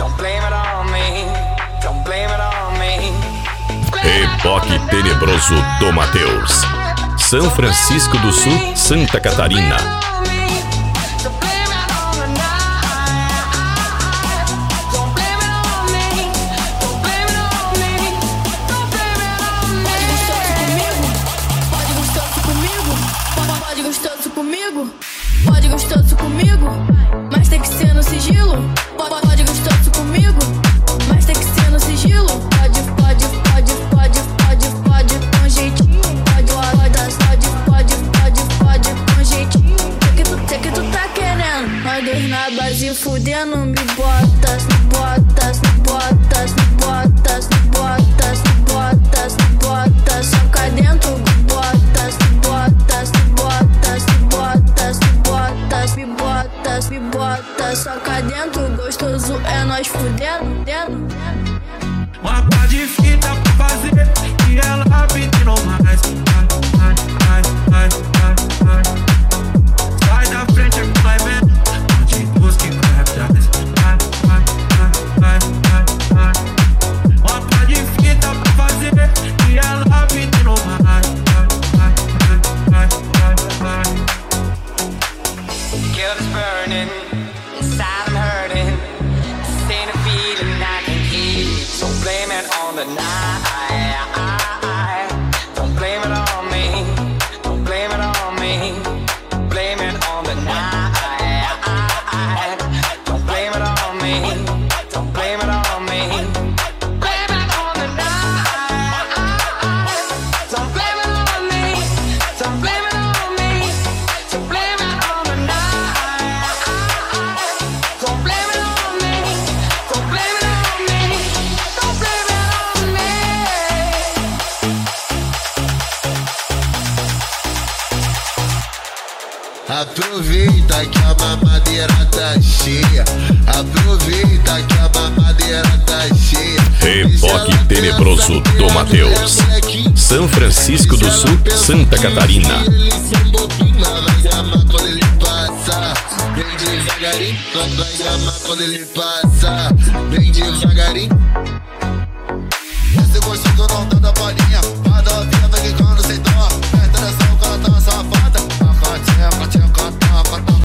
Reboque tenebroso do Matheus. São Francisco do Sul, Santa Catarina. Pode gostoso comigo, mas tem que ser no sigilo. Pode gostoso comigo, mas tem que ser no sigilo. Pode com jeitinho. Pode com jeitinho. Sei que tu tá querendo. Nós dois na base fudendo. Me bota, soca dentro. Me bota, soca dentro, gostoso é nós fudendo. Uma pá de fita pra fazer e ela pedindo mais. Sai da frente que vai vendo, não te busque e vai atrás. Uma pá de fita pra fazer e ela pedindo mais. Guilt is burning, inside I'm hurting. This ain't a feeling I can keep. So blame it on the night. Don't blame it on me. Don't blame it on me. Blame it on the night. Don't blame it on me. Don't blame it on me. Blame it on the night. Don't blame it on me. Don't blame it on me. Don't blame it on the night. Don't blame it on me. Don't blame it on me. Don't blame it on me. Aproveita que a mamadeira tá cheia. Aproveita que a mamadeira tá cheia. Reboque tenebroso do Matheus. São Francisco do Sul, Santa Catarina. Vai amar quando ele passa. Vem devagarinho, vai amar quando ele passa. Vem